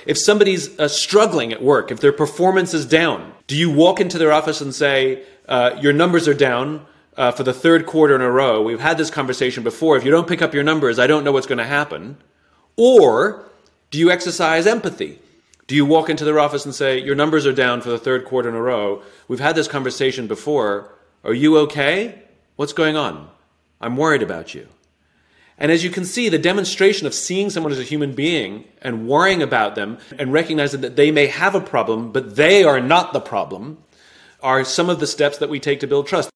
If somebody's struggling at work, if their performance is down, do you walk into their office and say, your numbers are down for the third quarter in a row? We've had this conversation before. If you don't pick up your numbers, I don't know what's going to happen. Or do you exercise empathy? Do you walk into their office and say, your numbers are down for the third quarter in a row? We've had this conversation before. Are you okay? What's going on? I'm worried about you. And as you can see, the demonstration of seeing someone as a human being and worrying about them and recognizing that they may have a problem, but they are not the problem, are some of the steps that we take to build trust.